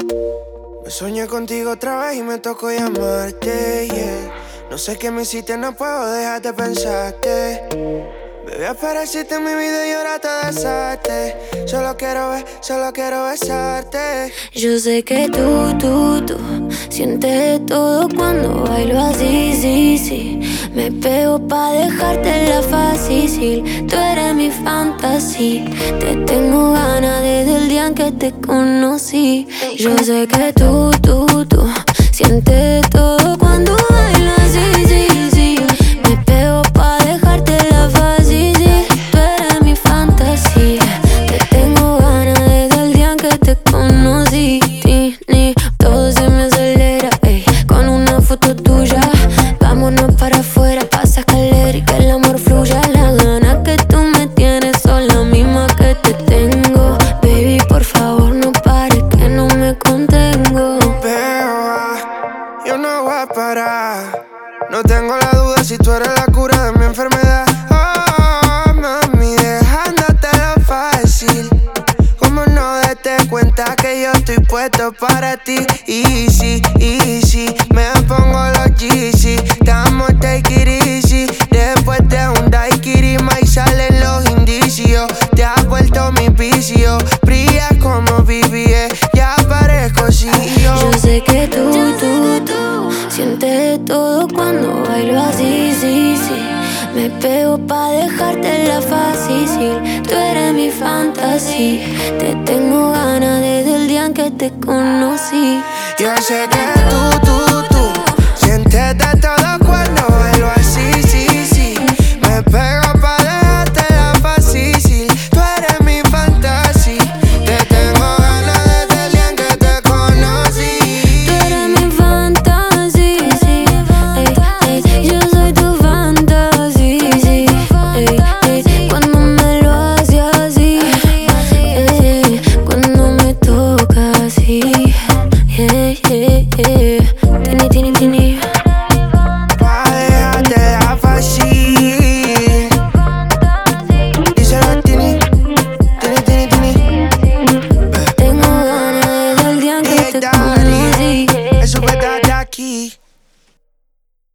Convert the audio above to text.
Me soñé contigo otra vez y me tocó llamarte, yeah. No sé qué me hiciste, no puedo dejar de pensarte. Bebé, apareciste en mi vida y ahora te desaste. Solo quiero besarte. Yo sé que tú sientes todo cuando bailo así, sí. Me pego pa' dejártela fácil. Tú eres mi fantasía. Te tengo ganas desde el día en que te conocí. Yo sé que tú sientes todo cuando bailo así, sí. Me pego pa' dejártela fácil. Tú eres mi fantasía. Te tengo ganas desde el día en que te conocí. Todo se me acelera, ey, con una foto tuya. Vámonos para afuera, pasa escalera y que el amor fluya. La gana que tú me tienes son las mismas que te tengo. Baby, por favor no pares que no me contengo. Pero yo no voy a parar. No tengo la duda si tú eres la cura de mi enfermedad. Oh, mami, dejándotelo fácil. Como no darte cuenta que yo estoy puesto para ti. Easy, me pongo los Yeezy. Estamos take it easy. Después de un daiquiri más salen los indicios. Te has vuelto mi vicio. Brillas como BBS, ya parezco CEO. Yo sé que tú sientes todo cuando bailo así, sí. Me pego pa' dejártela fácil. Tú eres mi fantasía. Te tengo ganas desde el día en que te conocí. Yo sé que tú